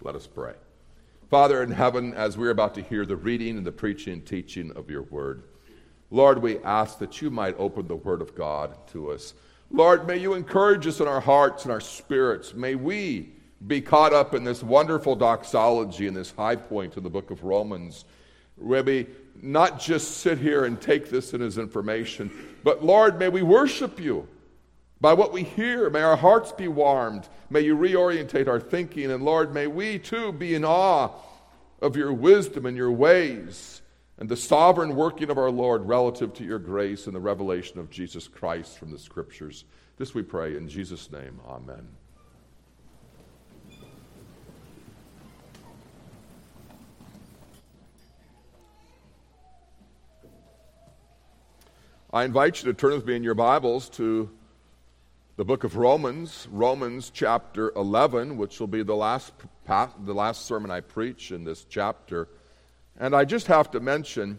Let us pray. Father in heaven, as we're about to hear the reading and the preaching and teaching of your word, Lord, we ask that you might open the word of God to us. Lord, may you encourage us in our hearts and our spirits. May we be caught up in this wonderful doxology and this high point in the book of Romans, where we not just sit here and take this in as information, but Lord, may we worship you by what we hear. May our hearts be warmed. May you reorientate our thinking. And Lord, may we too be in awe of your wisdom and your ways and the sovereign working of our Lord relative to your grace and the revelation of Jesus Christ from the Scriptures. This we pray in Jesus' name. Amen. I invite you to turn with me in your Bibles to the book of Romans, Romans chapter 11, which will be the last sermon I preach in this chapter. And I just have to mention,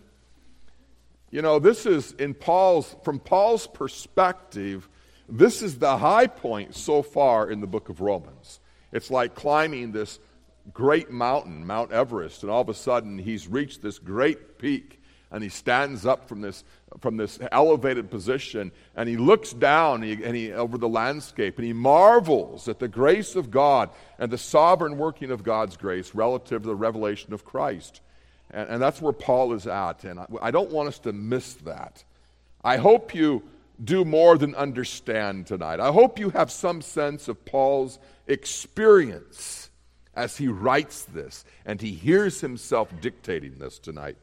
this is from Paul's perspective, this is the high point so far in the book of Romans. It's like climbing this great mountain, Mount Everest, and all of a sudden he's reached this great peak. And he stands up from this elevated position, and he looks down over the landscape, and he marvels at the grace of God and the sovereign working of God's grace relative to the revelation of Christ. And that's where Paul is at, and I don't want us to miss that. I hope you do more than understand tonight. I hope you have some sense of Paul's experience as he writes this, and he hears himself dictating this tonight.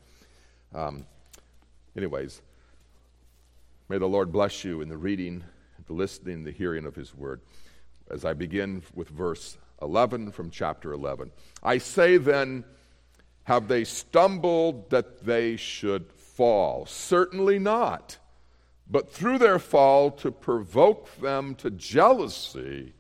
Anyways, may the Lord bless you in the reading, the listening, the hearing of his word. As I begin with verse 11 from chapter 11. I say then, have they stumbled that they should fall? Certainly not. But through their fall, to provoke them to jealousy,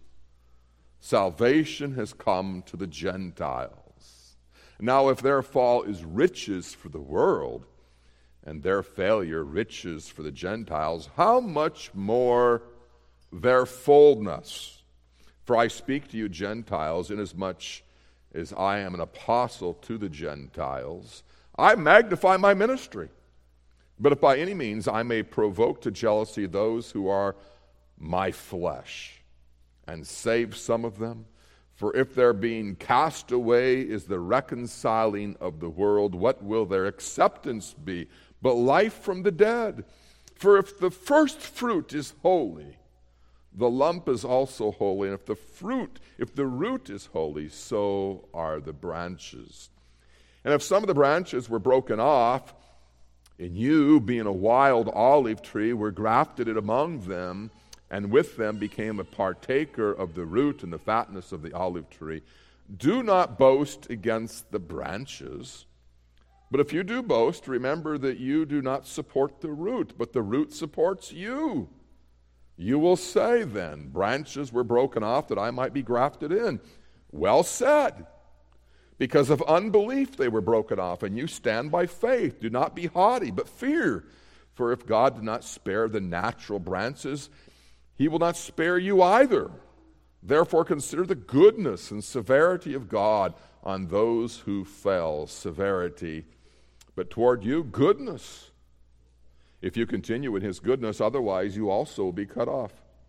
salvation has come to the Gentiles. Now, if their fall is riches for the world, and their failure riches for the Gentiles, how much more their fullness? For I speak to you Gentiles, inasmuch as I am an apostle to the Gentiles. I magnify my ministry. But if by any means I may provoke to jealousy those who are my flesh, and save some of them, for if their being cast away is the reconciling of the world, what will their acceptance be but life from the dead? For if the first fruit is holy, the lump is also holy. And if the root is holy, so are the branches. And if some of the branches were broken off, and you, being a wild olive tree, were grafted in among them, and with them became a partaker of the root and the fatness of the olive tree, do not boast against the branches. But if you do boast, remember that you do not support the root, but the root supports you. You will say then, branches were broken off that I might be grafted in. Well said. Because of unbelief they were broken off, and you stand by faith. Do not be haughty, but fear. For if God did not spare the natural branches, he will not spare you either. Therefore consider the goodness and severity of God on those who fell. Severity, but toward you, goodness. If you continue in his goodness, otherwise you also will be cut off.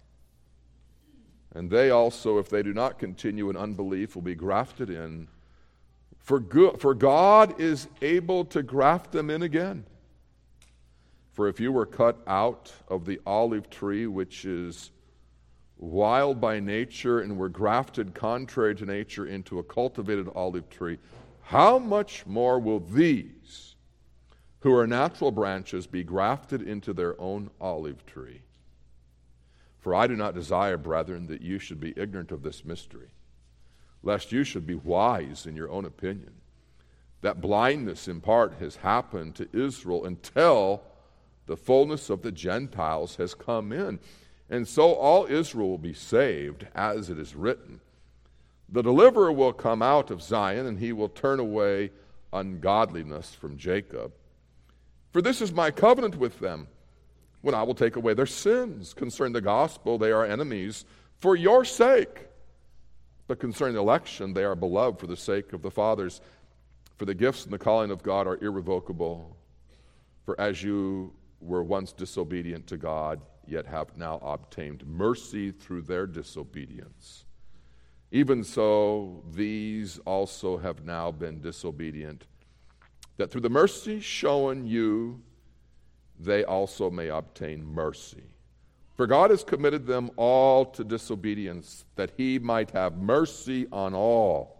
And they also, if they do not continue in unbelief, will be grafted in. For God is able to graft them in again. For if you were cut out of the olive tree, which is wild by nature, and were grafted contrary to nature into a cultivated olive tree, how much more will these, who are natural branches, be grafted into their own olive tree? For I do not desire, brethren, that you should be ignorant of this mystery, lest you should be wise in your own opinion, that blindness in part has happened to Israel until the fullness of the Gentiles has come in. And so all Israel will be saved, as it is written. The deliverer will come out of Zion, and he will turn away ungodliness from Jacob. For this is my covenant with them, when I will take away their sins. Concerning the gospel, they are enemies for your sake. But concerning the election, they are beloved for the sake of the fathers. For the gifts and the calling of God are irrevocable. For as you were once disobedient to God, yet have now obtained mercy through their disobedience, even so these also have now been disobedient, that through the mercy shown you, they also may obtain mercy. For God has committed them all to disobedience, that he might have mercy on all.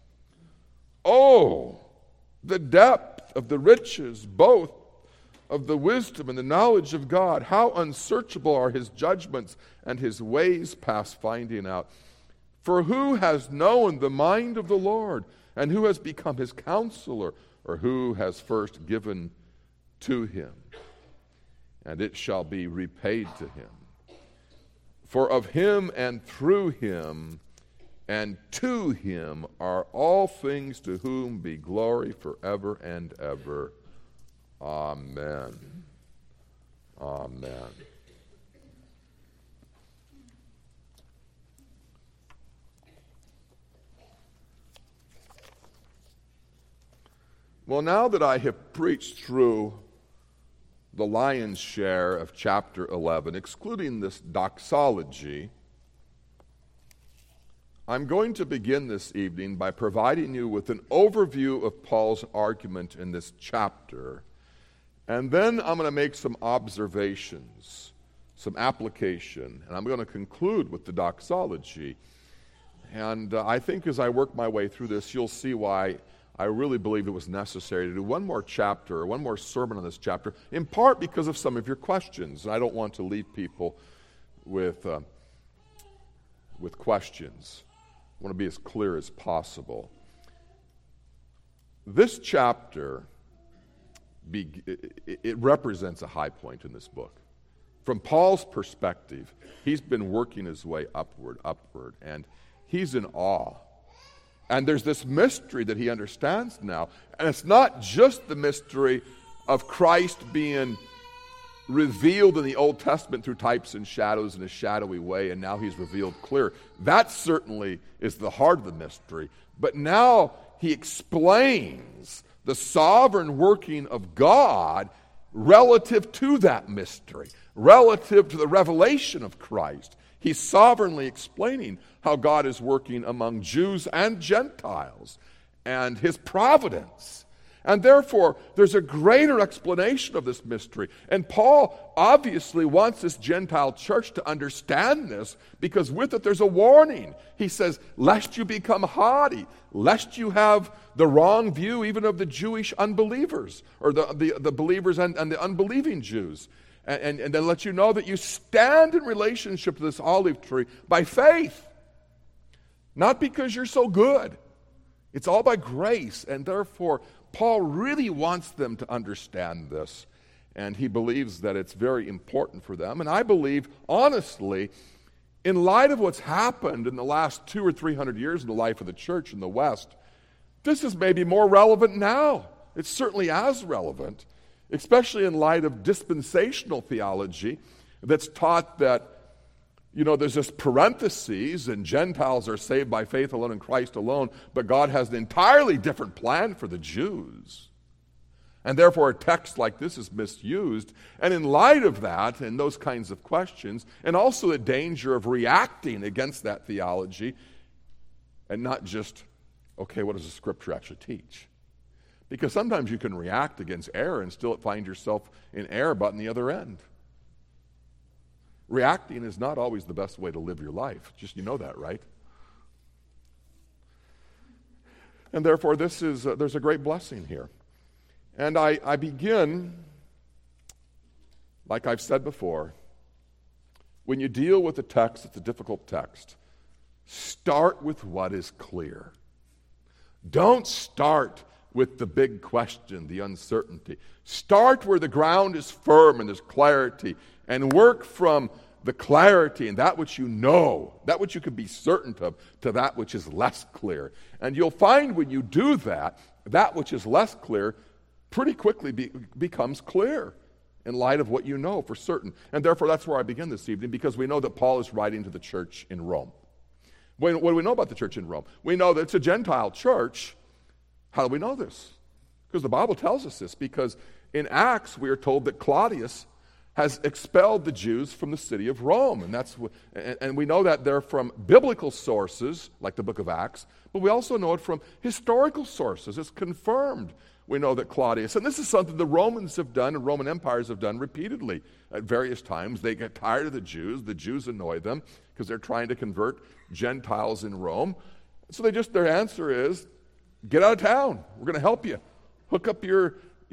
Oh, the depth of the riches, both of the wisdom and the knowledge of God. How unsearchable are his judgments and his ways past finding out. For who has known the mind of the Lord, and who has become his counselor, or who has first given to him, and it shall be repaid to him? For of him and through him and to him are all things, to whom be glory forever and ever. Amen. Amen. Well, now that I have preached through the lion's share of chapter 11, excluding this doxology, I'm going to begin this evening by providing you with an overview of Paul's argument in this chapter, and then I'm going to make some observations, some application, and I'm going to conclude with the doxology. And I think as I work my way through this, you'll see why I really believe it was necessary to do one more chapter, or one more sermon on this chapter, in part because of some of your questions. And I don't want to leave people with questions. I want to be as clear as possible. This chapter, it represents a high point in this book. From Paul's perspective, he's been working his way upward, and he's in awe. And there's this mystery that he understands now. And it's not just the mystery of Christ being revealed in the Old Testament through types and shadows in a shadowy way, and now he's revealed clear. That certainly is the heart of the mystery. But now he explains the sovereign working of God relative to that mystery, relative to the revelation of Christ. He's sovereignly explaining how God is working among Jews and Gentiles and his providence. And therefore, there's a greater explanation of this mystery. And Paul obviously wants this Gentile church to understand this, because with it there's a warning. He says, lest you become haughty, lest you have the wrong view even of the Jewish unbelievers, or the believers and the unbelieving Jews. And then let you know that you stand in relationship to this olive tree by faith. Not because you're so good. It's all by grace. And therefore, Paul really wants them to understand this. And he believes that it's very important for them. And I believe, honestly, in light of what's happened in the last 200 or 300 years in the life of the church in the West, this is maybe more relevant now. It's certainly as relevant, especially in light of dispensational theology that's taught that, there's this parentheses, and Gentiles are saved by faith alone in Christ alone, but God has an entirely different plan for the Jews. And therefore a text like this is misused. And in light of that and those kinds of questions, and also the danger of reacting against that theology, and not just, okay, what does the Scripture actually teach? Because sometimes you can react against error and still find yourself in error, but on the other end. Reacting is not always the best way to live your life. Just, you know that, right? And therefore, there's a great blessing here. And I begin, like I've said before, when you deal with a text, it's a difficult text. Start with what is clear. Don't start with the big question, the uncertainty. Start where the ground is firm and there's clarity, and work from the clarity and that which you know, that which you can be certain of, to that which is less clear. And you'll find when you do that, that which is less clear pretty quickly becomes clear in light of what you know for certain. And therefore, that's where I begin this evening, because we know that Paul is writing to the church in Rome. What do we know about the church in Rome? We know that it's a Gentile church. How do we know this? Because the Bible tells us this. Because in Acts, we are told that Claudius has expelled the Jews from the city of Rome. And we know that they're from biblical sources, like the book of Acts, but we also know it from historical sources. It's confirmed. We know that Claudius, and this is something the Romans have done and Roman empires have done repeatedly at various times. They get tired of the Jews annoy them because they're trying to convert Gentiles in Rome. So their answer is, get out of town. We're going to help you. Hook up your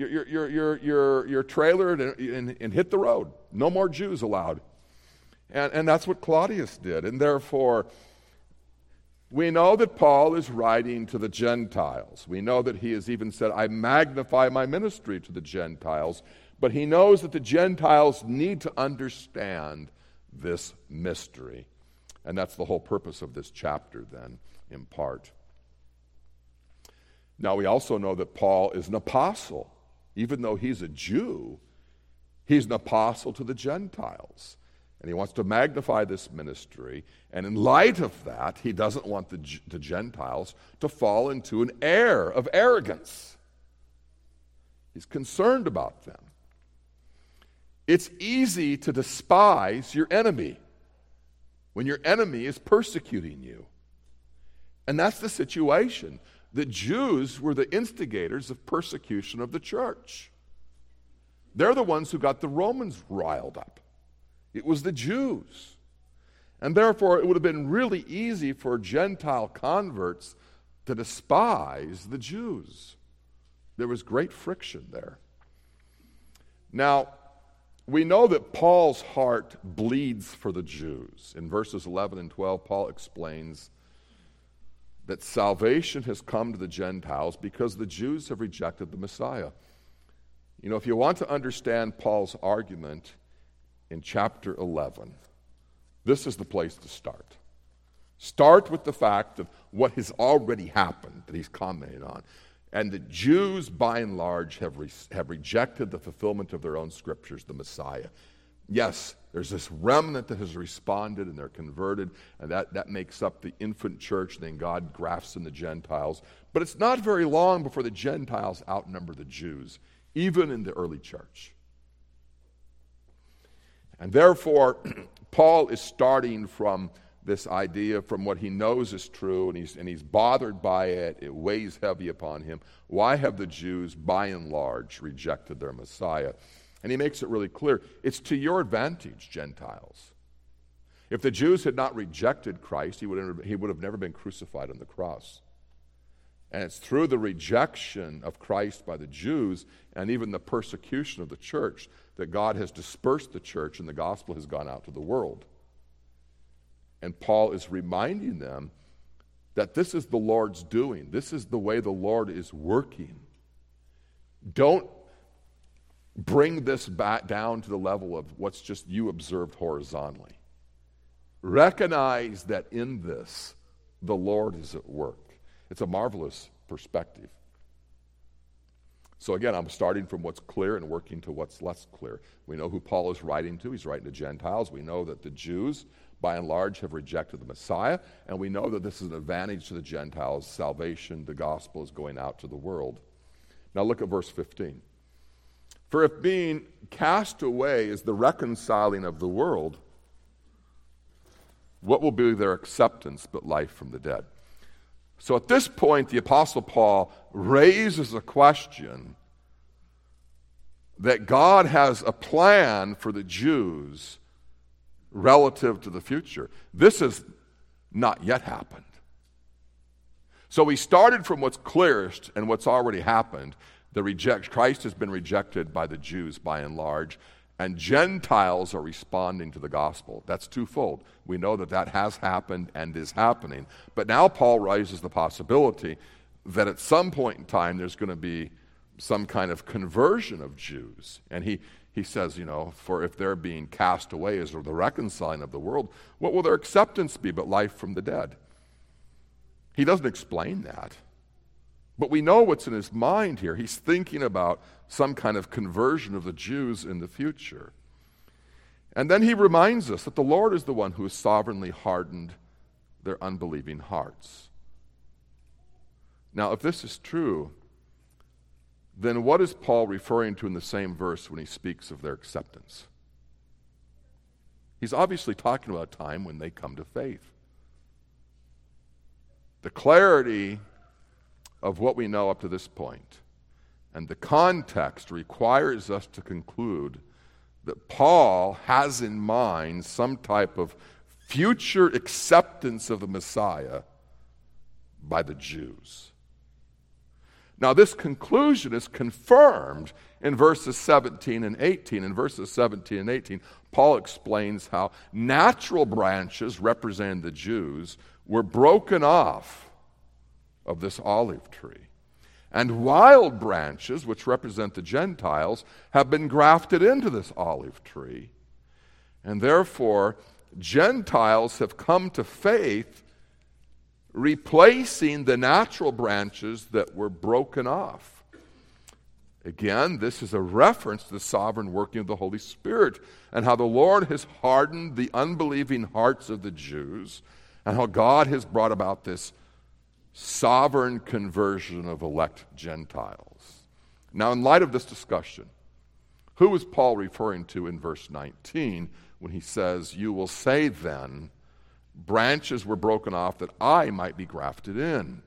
trailer and hit the road. No more Jews allowed. And that's what Claudius did. And therefore, we know that Paul is writing to the Gentiles. We know that he has even said, I magnify my ministry to the Gentiles. But he knows that the Gentiles need to understand this mystery. And that's the whole purpose of this chapter then, in part. Now, we also know that Paul is an apostle. Even though he's a Jew, he's an apostle to the Gentiles. And he wants to magnify this ministry. And in light of that, he doesn't want the Gentiles to fall into an air of arrogance. He's concerned about them. It's easy to despise your enemy when your enemy is persecuting you. And that's the situation. The Jews were the instigators of persecution of the church. They're the ones who got the Romans riled up. It was the Jews. And therefore, it would have been really easy for Gentile converts to despise the Jews. There was great friction there. Now, we know that Paul's heart bleeds for the Jews. In verses 11 and 12, Paul explains that salvation has come to the Gentiles because the Jews have rejected the Messiah. You know, if you want to understand Paul's argument in chapter 11, this is the place to start. Start with the fact of what has already happened that he's commenting on. And the Jews, by and large, have rejected the fulfillment of their own scriptures, the Messiah. Yes, there's this remnant that has responded and they're converted, and that makes up the infant church, and then God grafts in the Gentiles. But it's not very long before the Gentiles outnumber the Jews, even in the early church. And therefore, Paul is starting from this idea, from what he knows is true, and he's bothered by it. It weighs heavy upon him. Why have the Jews, by and large, rejected their Messiah? And he makes it really clear. It's to your advantage, Gentiles. If the Jews had not rejected Christ, he would have never been crucified on the cross. And it's through the rejection of Christ by the Jews and even the persecution of the church that God has dispersed the church and the gospel has gone out to the world. And Paul is reminding them that this is the Lord's doing. This is the way the Lord is working. Don't bring this back down to the level of what's just you observed horizontally. Recognize that in this, the Lord is at work. It's a marvelous perspective. So again, I'm starting from what's clear and working to what's less clear. We know who Paul is writing to. He's writing to Gentiles. We know that the Jews, by and large, have rejected the Messiah, and we know that this is an advantage to the Gentiles. Salvation, the gospel, is going out to the world. Now look at verse 15. For if being cast away is the reconciling of the world, what will be their acceptance but life from the dead? So at this point, the Apostle Paul raises a question that God has a plan for the Jews relative to the future. This has not yet happened. So we started from what's clearest and what's already happened. Christ has been rejected by the Jews by and large, and Gentiles are responding to the gospel. That's twofold. We know that has happened and is happening. But now Paul raises the possibility that at some point in time there's going to be some kind of conversion of Jews. And he says, for if they're being cast away as the reconciling of the world, what will their acceptance be but life from the dead? He doesn't explain that. But we know what's in his mind here. He's thinking about some kind of conversion of the Jews in the future. And then he reminds us that the Lord is the one who has sovereignly hardened their unbelieving hearts. Now, if this is true, then what is Paul referring to in the same verse when he speaks of their acceptance? He's obviously talking about a time when they come to faith. The clarity of what we know up to this point and the context requires us to conclude that Paul has in mind some type of future acceptance of the Messiah by the Jews. Now, this conclusion is confirmed in verses 17 and 18. In verses 17 and 18, Paul explains how natural branches representing the Jews were broken off of this olive tree, and wild branches, which represent the Gentiles, have been grafted into this olive tree. And therefore, Gentiles have come to faith, replacing the natural branches that were broken off. Again, this is a reference to the sovereign working of the Holy Spirit and how the Lord has hardened the unbelieving hearts of the Jews and how God has brought about this sovereign conversion of elect Gentiles. Now, in light of this discussion, who is Paul referring to in verse 19 when he says, "You will say then, branches were broken off that I might be grafted in"?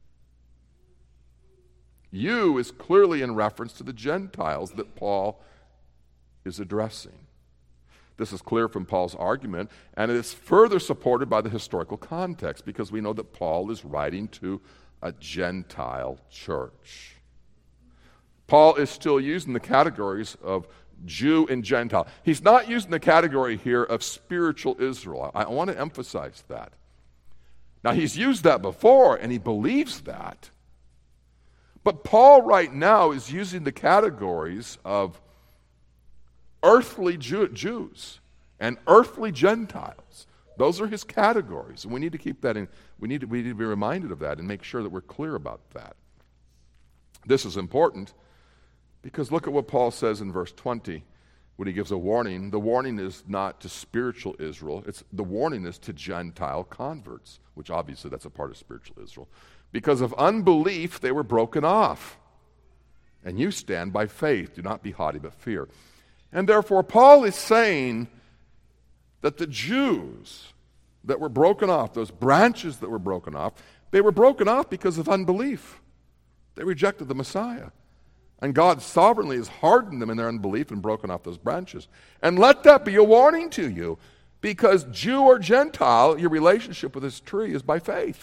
You is clearly in reference to the Gentiles that Paul is addressing. This is clear from Paul's argument, and it is further supported by the historical context because we know that Paul is writing to a Gentile church. Paul is still using the categories of Jew and Gentile. He's not using the category here of spiritual Israel. I want to emphasize that. Now, he's used that before, and he believes that. But Paul right now is using the categories of earthly Jews and earthly Gentiles. Those are his categories, and we need to keep that in. We need to be reminded of that and make sure that we're clear about that. This is important because look at what Paul says in verse 20 when he gives a warning. The warning is not to spiritual Israel. The warning is to Gentile converts, which obviously that's a part of spiritual Israel. Because of unbelief, they were broken off. And you stand by faith. Do not be haughty, but fear. And therefore, Paul is saying that the Jews that were broken off, those branches that were broken off, they were broken off because of unbelief. They rejected the Messiah. And God sovereignly has hardened them in their unbelief and broken off those branches. And let that be a warning to you, because Jew or Gentile, your relationship with this tree is by faith.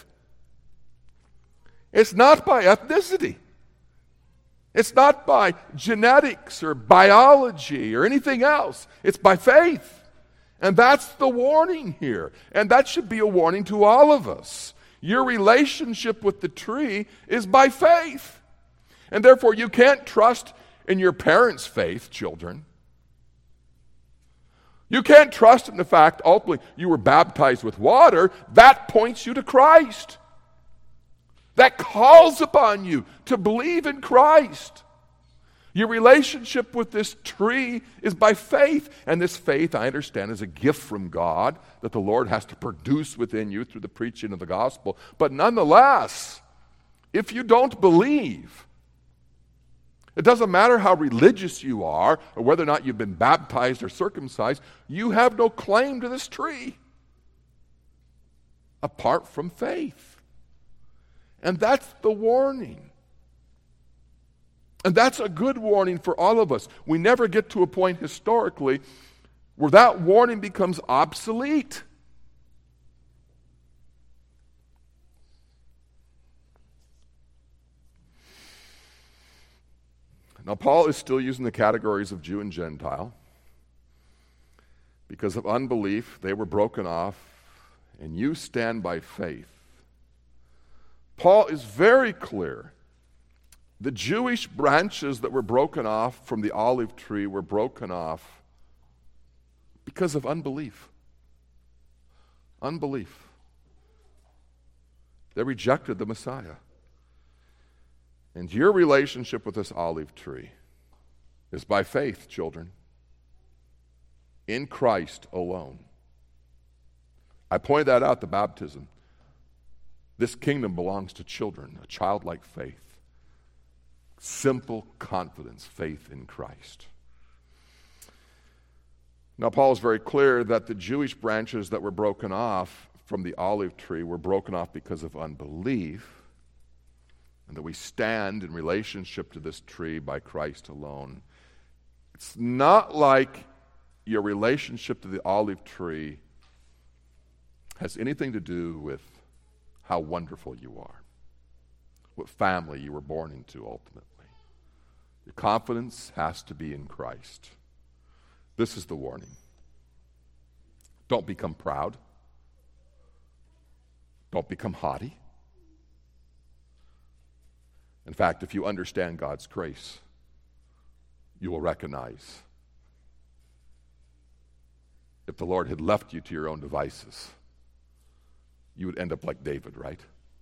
It's not by ethnicity. It's not by genetics or biology or anything else. It's by faith. And that's the warning here. And that should be a warning to all of us. Your relationship with the tree is by faith. And therefore, you can't trust in your parents' faith, children. You can't trust in the fact, ultimately, you were baptized with water. That points you to Christ. That calls upon you to believe in Christ. Your relationship with this tree is by faith. And this faith, I understand, is a gift from God that the Lord has to produce within you through the preaching of the gospel. But nonetheless, if you don't believe, it doesn't matter how religious you are or whether or not you've been baptized or circumcised, you have no claim to this tree apart from faith. And that's the warning. And that's a good warning for all of us. We never get to a point historically where that warning becomes obsolete. Now, Paul is still using the categories of Jew and Gentile. Because of unbelief, they were broken off, and you stand by faith. Paul is very clear. The Jewish branches that were broken off from the olive tree were broken off because of unbelief. Unbelief. They rejected the Messiah. And your relationship with this olive tree is by faith, children, in Christ alone. I pointed that out at the baptism. This kingdom belongs to children, a childlike faith. Simple confidence, faith in Christ. Now, Paul is very clear that the Jewish branches that were broken off from the olive tree were broken off because of unbelief, and that we stand in relationship to this tree by Christ alone. It's not like your relationship to the olive tree has anything to do with how wonderful you are, what family you were born into ultimately. Your confidence has to be in Christ. This is the warning. Don't become proud. Don't become haughty. In fact, if you understand God's grace, you will recognize if the Lord had left you to your own devices, you would end up like David, right?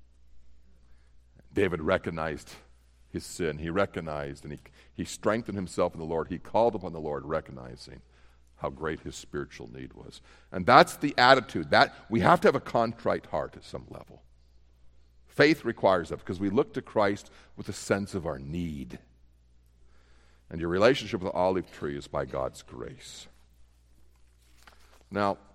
David recognized his sin. He recognized and he strengthened himself in the Lord. He called upon the Lord, recognizing how great his spiritual need was. And that's the attitude. That we have to have a contrite heart at some level. Faith requires that because we look to Christ with a sense of our need. And your relationship with the olive tree is by God's grace. Now,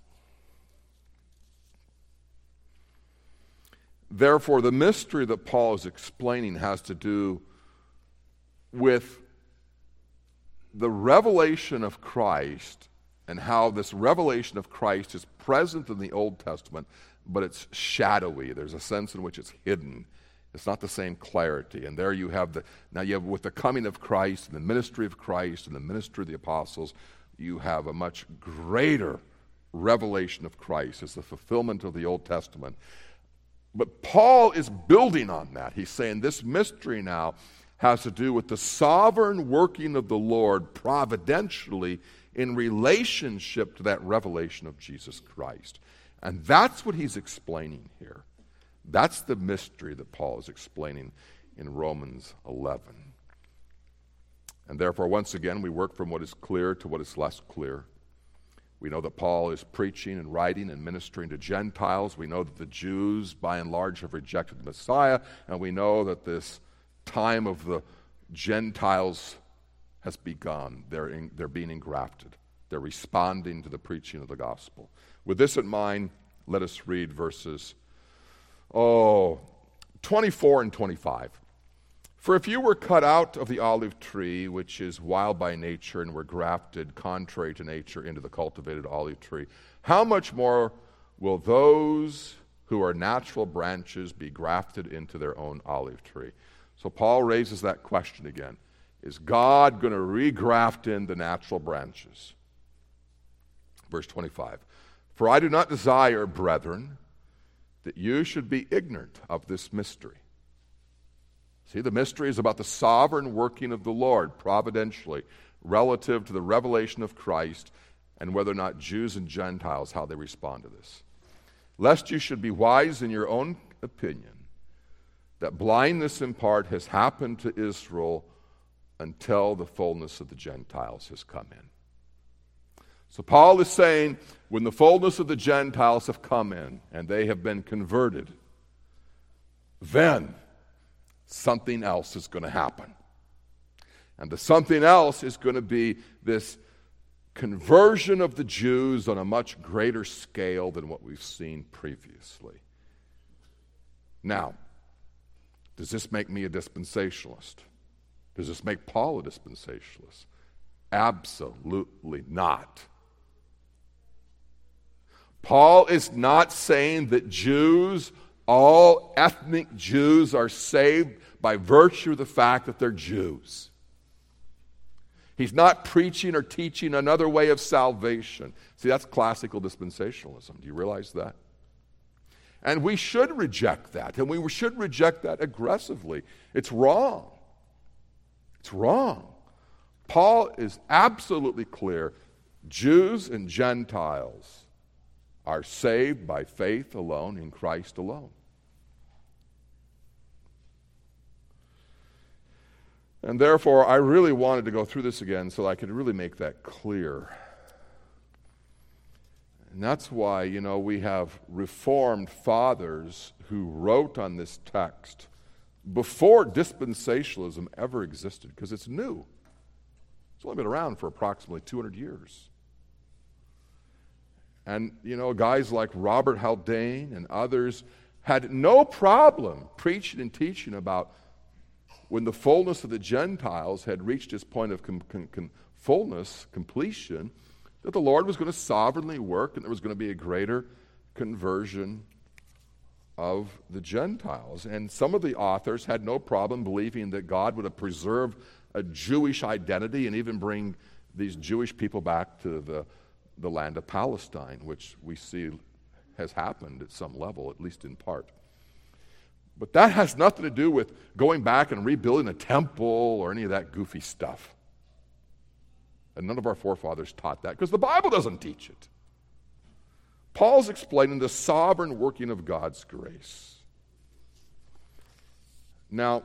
therefore, the mystery that Paul is explaining has to do with the revelation of Christ and how this revelation of Christ is present in the Old Testament, but it's shadowy. There's a sense in which it's hidden. It's not the same clarity. And there you have with the coming of Christ and the ministry of Christ and the ministry of the apostles, you have a much greater revelation of Christ as the fulfillment of the Old Testament. But Paul is building on that. He's saying this mystery now has to do with the sovereign working of the Lord providentially in relationship to that revelation of Jesus Christ. And that's what he's explaining here. That's the mystery that Paul is explaining in Romans 11. And therefore, once again, we work from what is clear to what is less clear. We know that Paul is preaching and writing and ministering to Gentiles. We know that the Jews, by and large, have rejected the Messiah. And we know that this time of the Gentiles has begun. They're being engrafted. They're responding to the preaching of the gospel. With this in mind, let us read verses 24 and 25. For if you were cut out of the olive tree, which is wild by nature, and were grafted contrary to nature into the cultivated olive tree, how much more will those who are natural branches be grafted into their own olive tree? So Paul raises that question again. Is God going to regraft in the natural branches? Verse 25. For I do not desire, brethren, that you should be ignorant of this mystery. See, the mystery is about the sovereign working of the Lord providentially relative to the revelation of Christ and whether or not Jews and Gentiles, how they respond to this. Lest you should be wise in your own opinion, that blindness in part has happened to Israel until the fullness of the Gentiles has come in. So Paul is saying, when the fullness of the Gentiles have come in and they have been converted, then something else is going to happen. And the something else is going to be this conversion of the Jews on a much greater scale than what we've seen previously. Now, does this make me a dispensationalist? Does this make Paul a dispensationalist? Absolutely not. Paul is not saying that Jews, all ethnic Jews, are saved by virtue of the fact that they're Jews. He's not preaching or teaching another way of salvation. See, that's classical dispensationalism. Do you realize that? And we should reject that, and we should reject that aggressively. It's wrong. It's wrong. Paul is absolutely clear. Jews and Gentiles are saved by faith alone in Christ alone. And therefore, I really wanted to go through this again so I could really make that clear. And that's why, we have Reformed fathers who wrote on this text before dispensationalism ever existed, because it's new. It's only been around for approximately 200 years. And, guys like Robert Haldane and others had no problem preaching and teaching about when the fullness of the Gentiles had reached its point of fullness, completion, that the Lord was going to sovereignly work and there was going to be a greater conversion of the Gentiles. And some of the authors had no problem believing that God would have preserved a Jewish identity and even bring these Jewish people back to the land of Palestine, which we see has happened at some level, at least in part. But that has nothing to do with going back and rebuilding a temple or any of that goofy stuff. And none of our forefathers taught that, because the Bible doesn't teach it. Paul's explaining the sovereign working of God's grace. Now,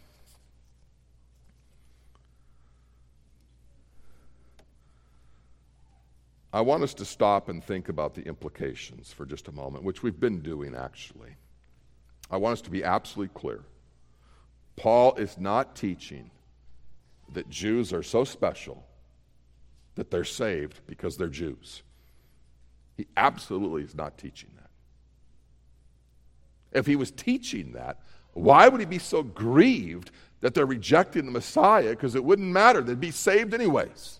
I want us to stop and think about the implications for just a moment, which we've been doing actually. I want us to be absolutely clear. Paul is not teaching that Jews are so special that they're saved because they're Jews. He absolutely is not teaching that. If he was teaching that, why would he be so grieved that they're rejecting the Messiah? Because it wouldn't matter. They'd be saved anyways.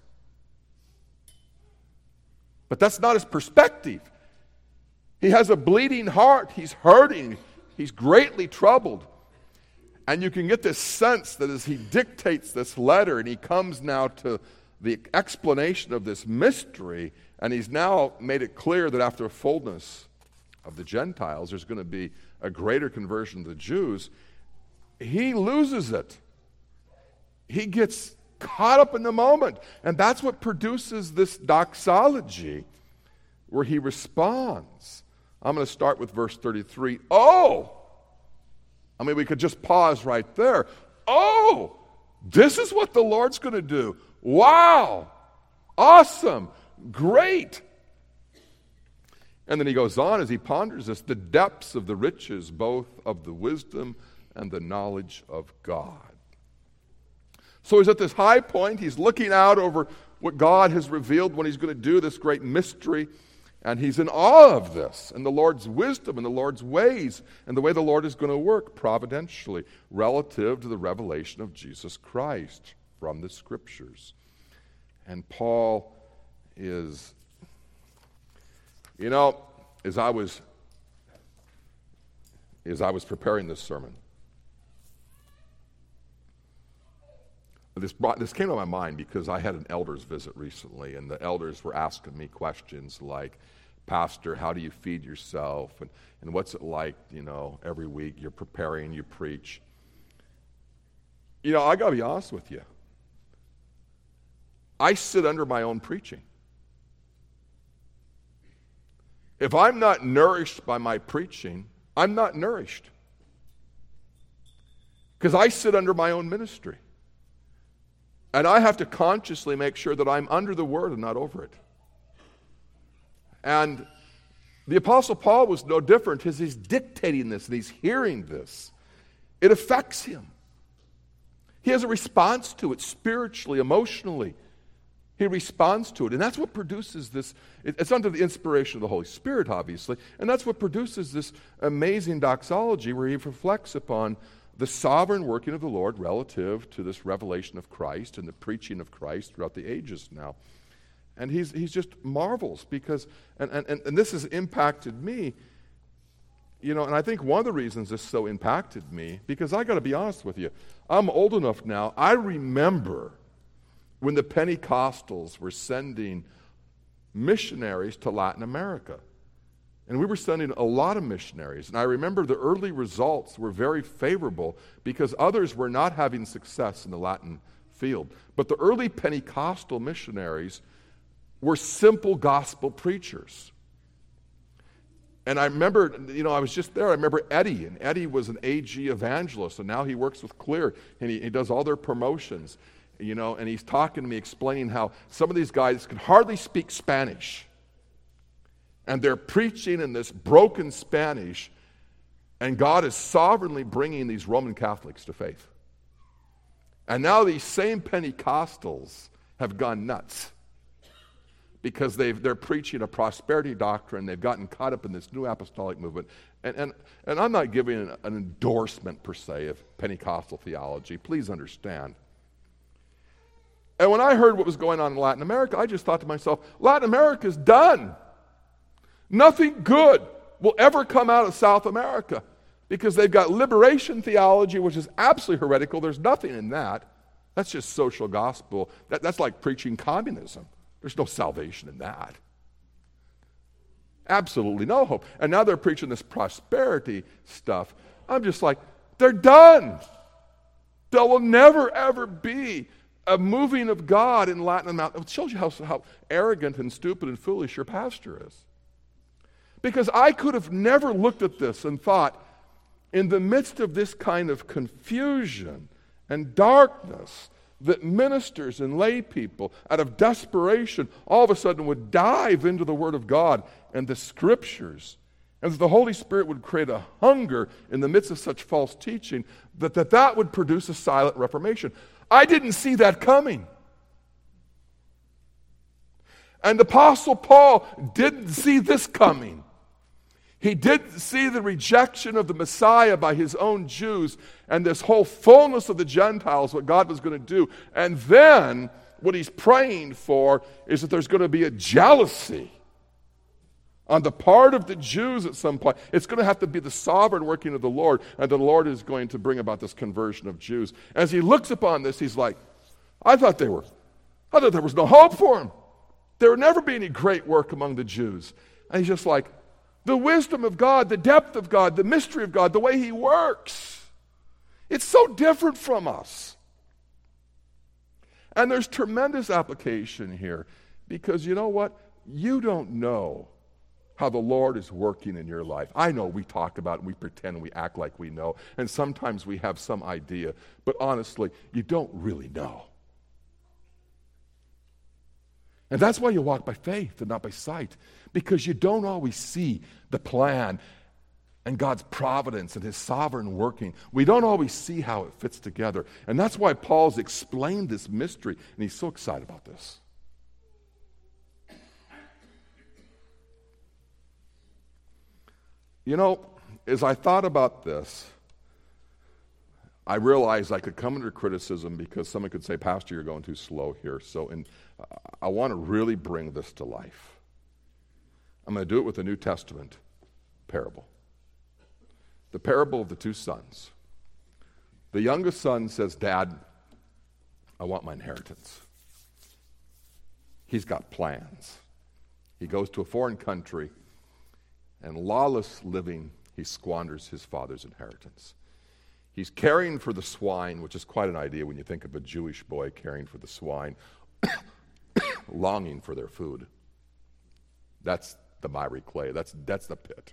But that's not his perspective. He has a bleeding heart. He's hurting. He's greatly troubled. And you can get this sense that as he dictates this letter and he comes now to the explanation of this mystery, and he's now made it clear that after fullness of the Gentiles, there's going to be a greater conversion of the Jews, he loses it. He gets caught up in the moment. And that's what produces this doxology where he responds. I'm going to start with verse 33. Oh! I mean, we could just pause right there. Oh! This is what the Lord's going to do. Wow! Awesome! Great! And then he goes on as he ponders this, the depths of the riches, both of the wisdom and the knowledge of God. So he's at this high point. He's looking out over what God has revealed when he's going to do this great mystery. And he's in awe of this, and the Lord's wisdom, and the Lord's ways, and the way the Lord is going to work providentially relative to the revelation of Jesus Christ from the Scriptures. And Paul is, as I was preparing this sermon, this came to my mind because I had an elders visit recently, and the elders were asking me questions like, Pastor, how do you feed yourself? And what's it like, every week you're preparing, you preach? I got to be honest with you. I sit under my own preaching. If I'm not nourished by my preaching, I'm not nourished. Because I sit under my own ministry. And I have to consciously make sure that I'm under the Word and not over it. And the Apostle Paul was no different as he's dictating this and he's hearing this. It affects him. He has a response to it spiritually, emotionally. He responds to it. And that's what produces this. It's under the inspiration of the Holy Spirit, obviously. And that's what produces this amazing doxology where he reflects upon the sovereign working of the Lord relative to this revelation of Christ and the preaching of Christ throughout the ages now. And he's just marvels because, and this has impacted me, and I think one of the reasons this so impacted me, because I got to be honest with you, I'm old enough now, I remember when the Pentecostals were sending missionaries to Latin America. And we were sending a lot of missionaries. And I remember the early results were very favorable because others were not having success in the Latin field. But the early Pentecostal missionaries were simple gospel preachers. And I remember, I was just there. I remember Eddie. And Eddie was an AG evangelist. And now he works with Clear. And he does all their promotions. And he's talking to me, explaining how some of these guys can hardly speak Spanish. And they're preaching in this broken Spanish, and God is sovereignly bringing these Roman Catholics to faith. And now these same Pentecostals have gone nuts because they're preaching a prosperity doctrine. They've gotten caught up in this new apostolic movement. And I'm not giving an endorsement, per se, of Pentecostal theology. Please understand. And when I heard what was going on in Latin America, I just thought to myself, Latin America's done. Nothing good will ever come out of South America because they've got liberation theology, which is absolutely heretical. There's nothing in that. That's just social gospel. That's like preaching communism. There's no salvation in that. Absolutely no hope. And now they're preaching this prosperity stuff. I'm just like, they're done. There will never, ever be a moving of God in Latin America. It shows you how arrogant and stupid and foolish your pastor is. Because I could have never looked at this and thought, in the midst of this kind of confusion and darkness, that ministers and lay people, out of desperation, all of a sudden would dive into the Word of God and the Scriptures, and that the Holy Spirit would create a hunger in the midst of such false teaching, that would produce a silent reformation. I didn't see that coming. And the Apostle Paul didn't see this coming. He didn't see the rejection of the Messiah by his own Jews and this whole fullness of the Gentiles, what God was going to do. And then what he's praying for is that there's going to be a jealousy on the part of the Jews at some point. It's going to have to be the sovereign working of the Lord, and the Lord is going to bring about this conversion of Jews. As he looks upon this, he's like, I thought there was no hope for him. There would never be any great work among the Jews. And he's just like, the wisdom of God, the depth of God, the mystery of God, the way he works. It's so different from us. And there's tremendous application here because you know what? You don't know how the Lord is working in your life. I know we talk about it, we pretend, we act like we know, and sometimes we have some idea, but honestly, you don't really know. And that's why you walk by faith and not by sight, because you don't always see the plan and God's providence and his sovereign working. We don't always see how it fits together. And that's why Paul's explained this mystery, and he's so excited about this. You know, as I thought about this, I realized I could come under criticism because someone could say, Pastor, you're going too slow here. So I want to really bring this to life. I'm going to do it with a New Testament parable. The parable of the two sons. The youngest son says, Dad, I want my inheritance. He's got plans. He goes to a foreign country, and lawless living, he squanders his father's inheritance. He's caring for the swine, which is quite an idea when you think of a Jewish boy caring for the swine, longing for their food. That's the miry clay. That's the pit.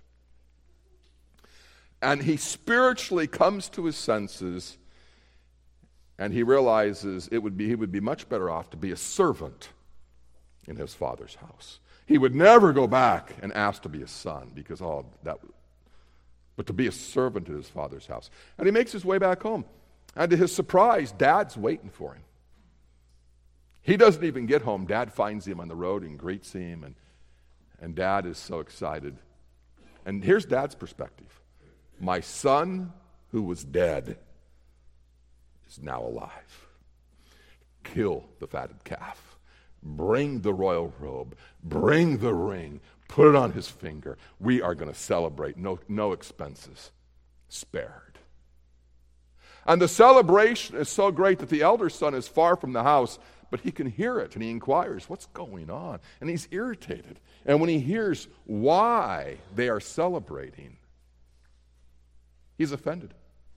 And he spiritually comes to his senses, and he realizes he would be much better off to be a servant in his father's house. He would never go back and ask to be a son because but to be a servant in his father's house. And he makes his way back home. And to his surprise, Dad's waiting for him. He doesn't even get home. Dad finds him on the road and greets him, and Dad is so excited. And here's Dad's perspective. My son who was dead is now alive. Kill the fatted calf. Bring the royal robe. Bring the ring. Put it on his finger. We are going to celebrate. No expenses spared. And the celebration is so great that the elder son is far from the house, but he can hear it, and he inquires, what's going on? And he's irritated. And when he hears why they are celebrating, he's offended.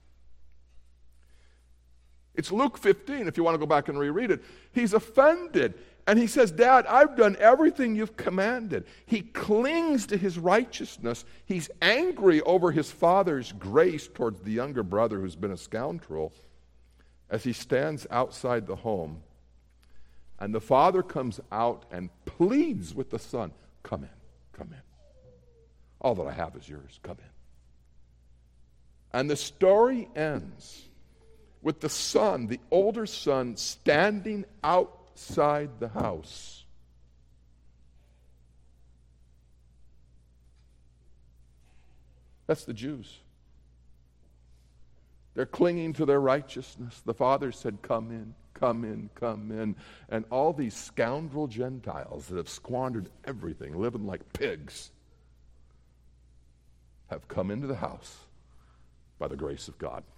It's Luke 15, if you want to go back and reread it. He's offended. And he says, Dad, I've done everything you've commanded. He clings to his righteousness. He's angry over his father's grace towards the younger brother who's been a scoundrel as he stands outside the home. And the father comes out and pleads with the son, come in, come in. All that I have is yours. Come in. And the story ends with the son, the older son, standing outside the house. That's the Jews. They're clinging to their righteousness. The father said, come in, come in, come in. And all these scoundrel Gentiles that have squandered everything, living like pigs, have come into the house by the grace of God.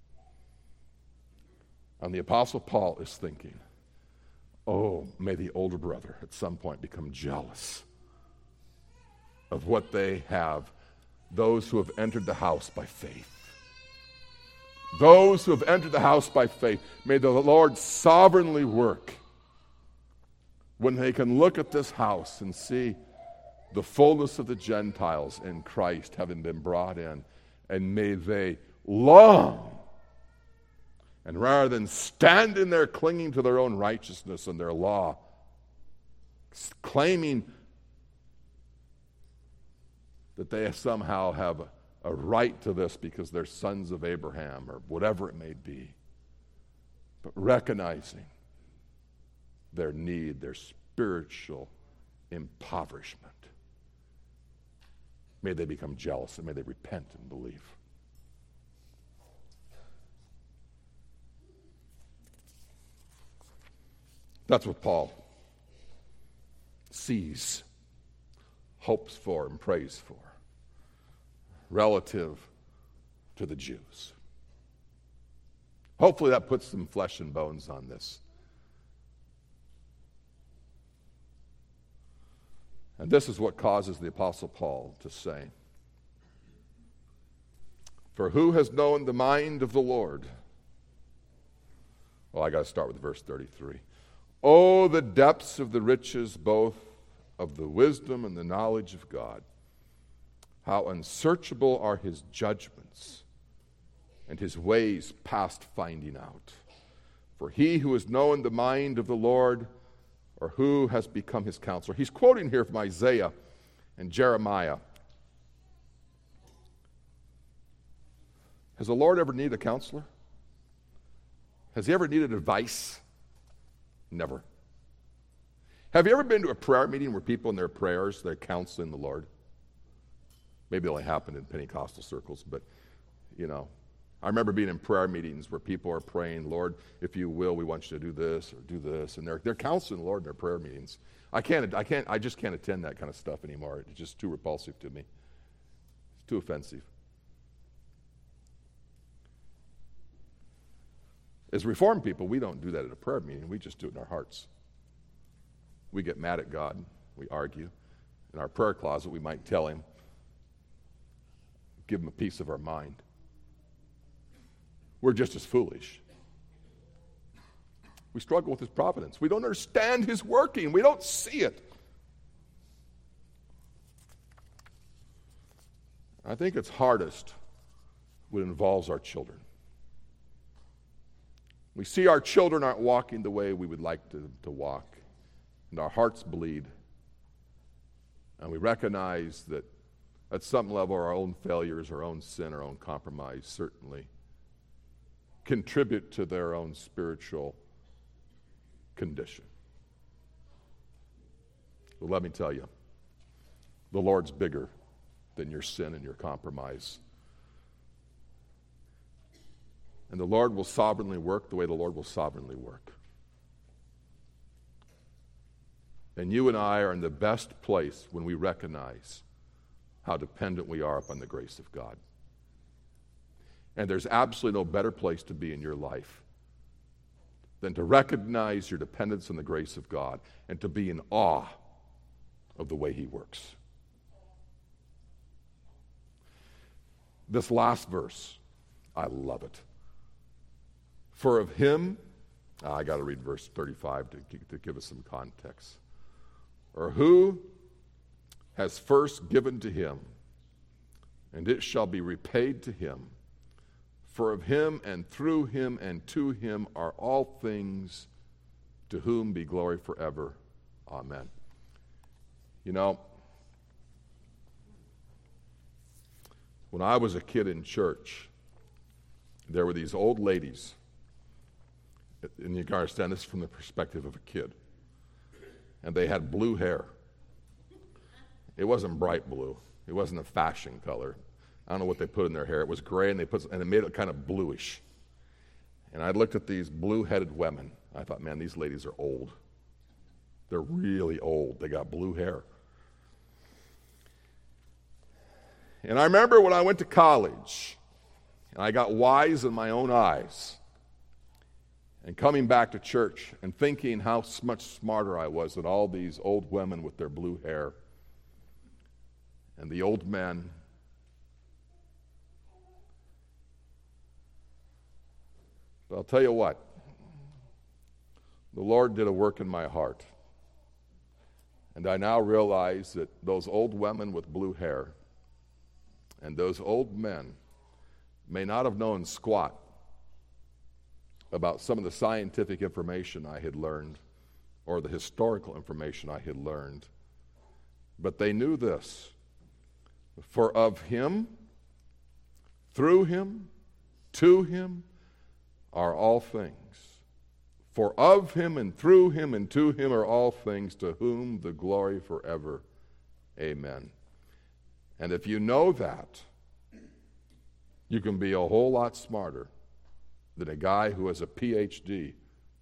And the Apostle Paul is thinking, oh, may the older brother at some point become jealous of what they have, those who have entered the house by faith. Those who have entered the house by faith, may the Lord sovereignly work when they can look at this house and see the fullness of the Gentiles in Christ having been brought in, and may they long, and rather than standing there clinging to their own righteousness and their law, claiming that they somehow have a right to this because they're sons of Abraham or whatever it may be, but recognizing their need, their spiritual impoverishment. May they become jealous and may they repent and believe. That's what Paul sees, hopes for, and prays for relative to the Jews. Hopefully that puts some flesh and bones on this. And this is what causes the Apostle Paul to say, for who has known the mind of the Lord? Well, I got to start with verse 33. Oh, the depths of the riches both of the wisdom and the knowledge of God. How unsearchable are his judgments, and his ways past finding out. For he who has known the mind of the Lord, or who has become his counselor. He's quoting here from Isaiah and Jeremiah. Has the Lord ever needed a counselor? Has he ever needed advice? Never. Have you ever been to a prayer meeting where people in their prayers, they're counseling the Lord? Maybe it only happened in Pentecostal circles, but, I remember being in prayer meetings where people are praying, Lord, if you will, we want you to do this or do this, and they're counseling the Lord in their prayer meetings. I just can't attend that kind of stuff anymore. It's just too repulsive to me. It's too offensive. As Reformed people, we don't do that at a prayer meeting. We just do it in our hearts. We get mad at God. We argue. In our prayer closet, we might tell him, give him a piece of our mind. We're just as foolish. We struggle with his providence. We don't understand his working. We don't see it. I think it's hardest when it involves our children. We see our children aren't walking the way we would like to walk, and our hearts bleed. And we recognize that at some level our own failures, our own sin, our own compromise certainly contribute to their own spiritual condition. But let me tell you, the Lord's bigger than your sin and your compromise. And the Lord will sovereignly work the way the Lord will sovereignly work. And you and I are in the best place when we recognize how dependent we are upon the grace of God. And there's absolutely no better place to be in your life than to recognize your dependence on the grace of God and to be in awe of the way he works. This last verse, I love it. For of him, I got to read verse 35 to give us some context. Or who has first given to him, and it shall be repaid to him. For of him and through him and to him are all things, to whom be glory forever. Amen. When I was a kid in church, there were these old ladies, and you can understand this from the perspective of a kid, and they had blue hair. It wasn't bright blue. It wasn't a fashion color. I don't know what they put in their hair. It was gray, and they made it kind of bluish. And I looked at these blue-headed women. I thought, man, these ladies are old. They're really old. They got blue hair. And I remember when I went to college, and I got wise in my own eyes, and coming back to church and thinking how much smarter I was than all these old women with their blue hair and the old men. But I'll tell you what, the Lord did a work in my heart. And I now realize that those old women with blue hair and those old men may not have known squat about some of the scientific information I had learned or the historical information I had learned, but they knew this: for of him, through him, to him are all things. For of him and through him and to him are all things, to whom the glory forever. Amen. And if you know that, you can be a whole lot smarter than a guy who has a PhD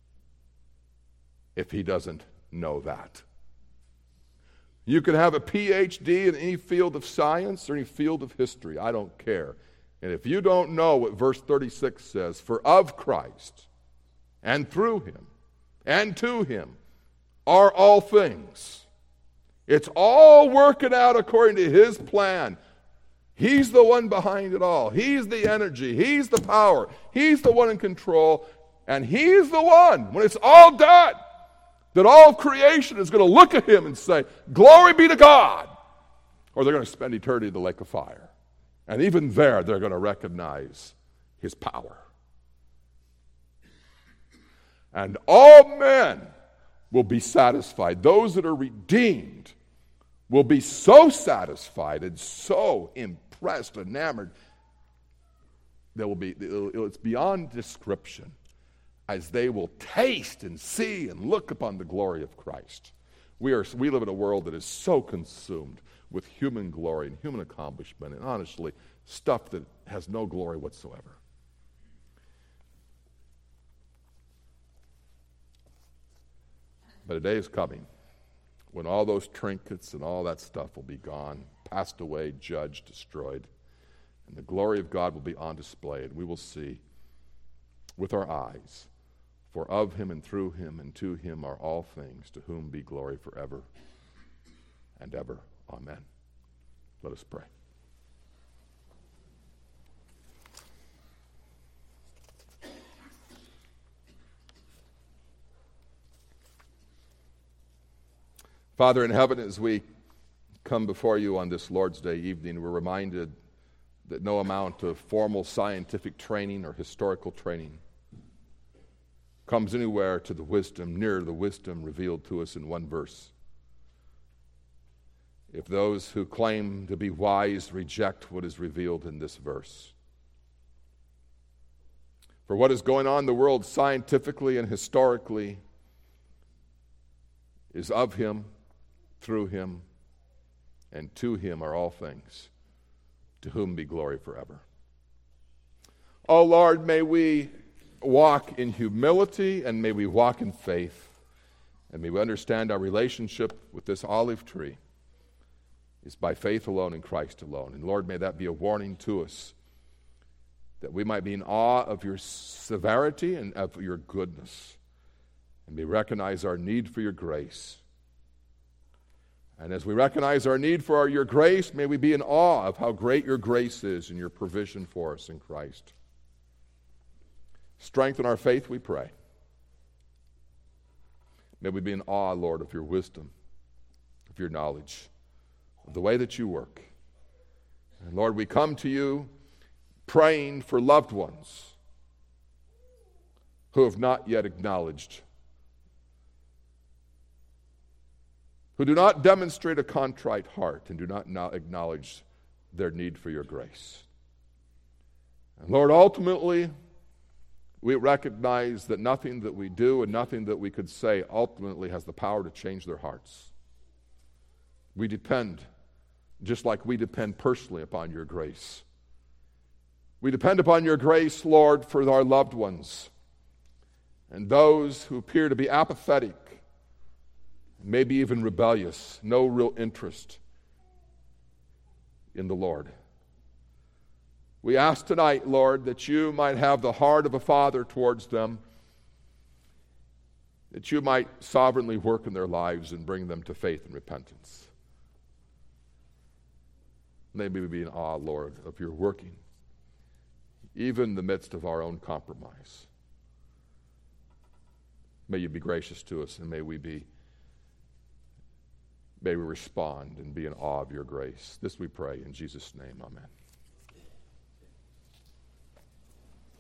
if he doesn't know that. You can have a PhD in any field of science or any field of history. I don't care. And if you don't know what verse 36 says, for of Christ and through him and to him are all things. It's all working out according to his plan. He's the one behind it all. He's the energy. He's the power. He's the one in control. And he's the one, when it's all done, that all of creation is going to look at him and say, glory be to God. Or they're going to spend eternity in the lake of fire. And even there, they're going to recognize his power. And all men will be satisfied. Those that are redeemed will be so satisfied and so impressed, enamored, it's beyond description, as they will taste and see and look upon the glory of Christ. We live in a world that is so consumed with human glory and human accomplishment, and honestly, stuff that has no glory whatsoever. But a day is coming when all those trinkets and all that stuff will be gone, passed away, judged, destroyed, and the glory of God will be on display, and we will see with our eyes, for of him and through him and to him are all things, to whom be glory forever and ever. Amen. Let us pray. Father in heaven, as we come before you on this Lord's Day evening, we're reminded that no amount of formal scientific training or historical training comes anywhere to the wisdom, near the wisdom revealed to us in one verse. If those who claim to be wise reject what is revealed in this verse. For what is going on in the world scientifically and historically is of him, through him, and to him are all things, to whom be glory forever. Oh Lord, may we walk in humility, and may we walk in faith, and may we understand our relationship with this olive tree is by faith alone in Christ alone. And Lord, may that be a warning to us, that we might be in awe of your severity and of your goodness, and may recognize our need for your grace. And as we recognize our need for your grace, may we be in awe of how great your grace is and your provision for us in Christ. Strengthen our faith, we pray. May we be in awe, Lord, of your wisdom, of your knowledge, of the way that you work. And Lord, we come to you praying for loved ones who have not yet acknowledged, who do not demonstrate a contrite heart and do not acknowledge their need for your grace. And Lord, ultimately, we recognize that nothing that we do and nothing that we could say ultimately has the power to change their hearts. We depend, just like we depend personally, upon your grace. We depend upon your grace, Lord, for our loved ones and those who appear to be apathetic, maybe even rebellious, no real interest in the Lord. We ask tonight, Lord, that you might have the heart of a father towards them, that you might sovereignly work in their lives and bring them to faith and repentance. May we be in awe, Lord, of your working, even in the midst of our own compromise. May you be gracious to us, and may we respond and be in awe of your grace. This we pray in Jesus' name. Amen.